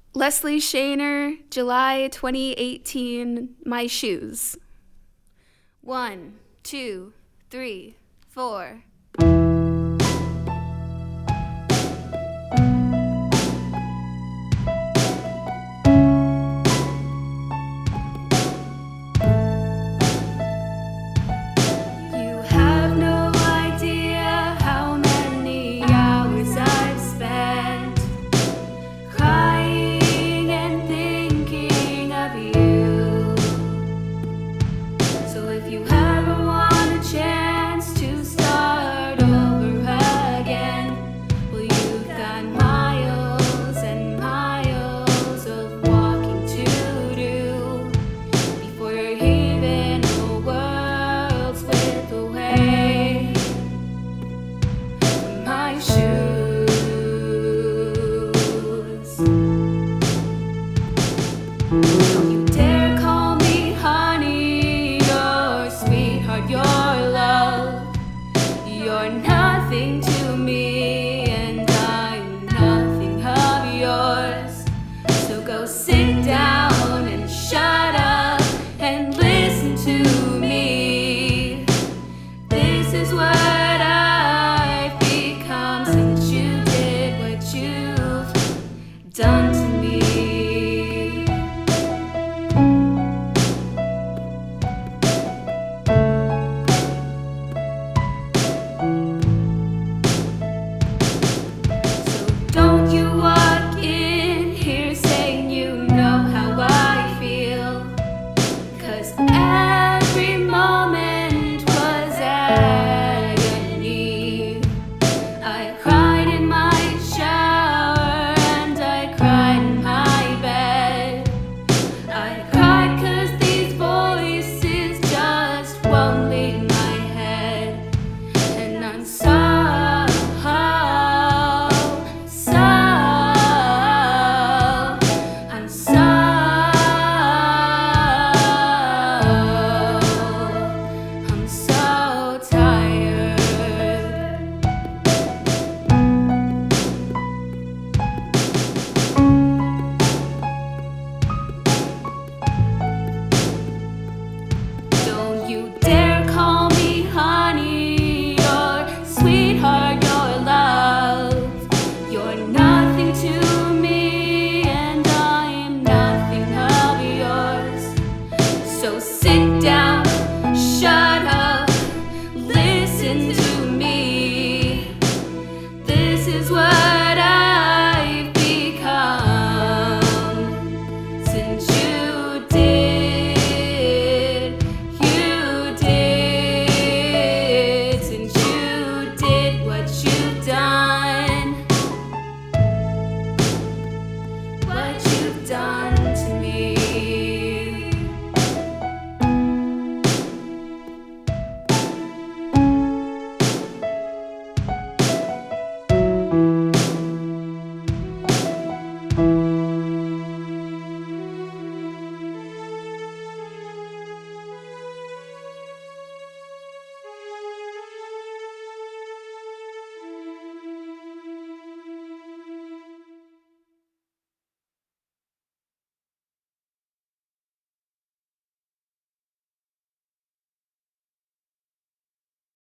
Leslie Shaner, July 2018, My Shoes. 1, 2, 3, 4. You have no idea how many hours I've spent crying and thinking of you. So if you ever want a chance to start over again, well, you've got miles and miles of walking to do before you're even a world's width away from my shoes. Don't you dare call me honey or sweetheart, your love. You're nothing to me, and I'm nothing of yours. So go sit down and shut up and listen to me. This is what I've become since you did what you've done to